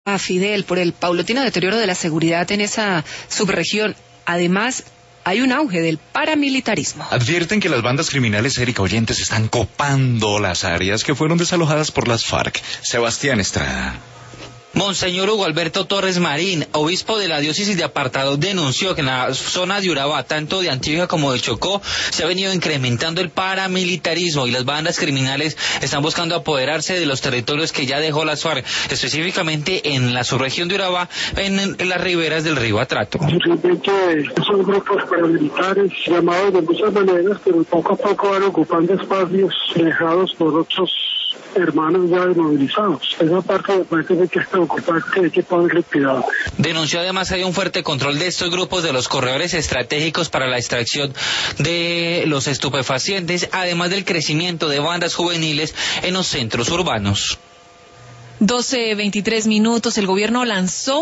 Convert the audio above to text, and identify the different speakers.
Speaker 1: Fidel, por el paulatino deterioro de la seguridad en esa subregión. Además, hay un auge del paramilitarismo.
Speaker 2: Advierten que las bandas criminales, Erika Oyentes, están copando las áreas que fueron desalojadas por las FARC. Sebastián Estrada.
Speaker 3: Monseñor Hugo Alberto Torres Marín, obispo de la diócesis de Apartadó, denunció que en las zonas de Urabá, tanto de Antioquia como de Chocó, se ha venido incrementando el paramilitarismo y las bandas criminales están buscando apoderarse de los territorios que ya dejó las FARC, específicamente en la subregión de Urabá, en las riberas del río Atrato.
Speaker 4: Realmente son grupos paramilitares llamados de muchas maneras, pero poco a poco van ocupando espacios dejados por otros hermanos ya desmovilizados. Esa parte me parece que hay que ocupar, que hay que ponerle cuidado.
Speaker 3: Denunció además que hay un fuerte control de estos grupos de los corredores estratégicos para la extracción de los estupefacientes, además del crecimiento de bandas juveniles en los centros urbanos.
Speaker 1: 12:23 minutos, el gobierno lanzó